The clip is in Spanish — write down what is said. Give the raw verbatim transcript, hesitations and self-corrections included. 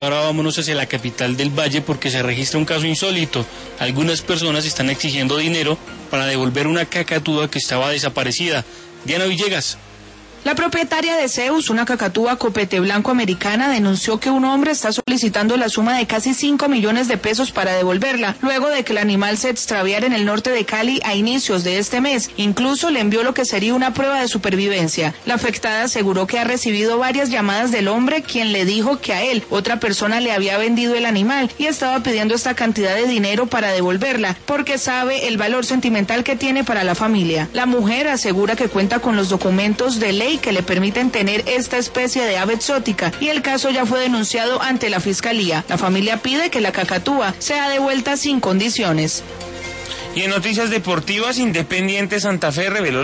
Ahora vámonos hacia la capital del Valle porque se registra un caso insólito. Algunas personas están exigiendo dinero para devolver una cacatúa que estaba desaparecida. Diana Villegas. La propietaria de Zeus, una cacatúa copete blanco americana, denunció que un hombre está solicitando la suma de casi cinco millones de pesos para devolverla, luego de que el animal se extraviara en el norte de Cali a inicios de este mes. Incluso le envió lo que sería una prueba de supervivencia. La afectada aseguró que ha recibido varias llamadas del hombre, quien le dijo que a él otra persona le había vendido el animal y estaba pidiendo esta cantidad de dinero para devolverla, porque sabe el valor sentimental que tiene para la familia. La mujer asegura que cuenta con los documentos de ley que le permiten tener esta especie de ave exótica y el caso ya fue denunciado ante la fiscalía. La familia pide que la cacatúa sea devuelta sin condiciones. Y en noticias deportivas, Independiente Santa Fe reveló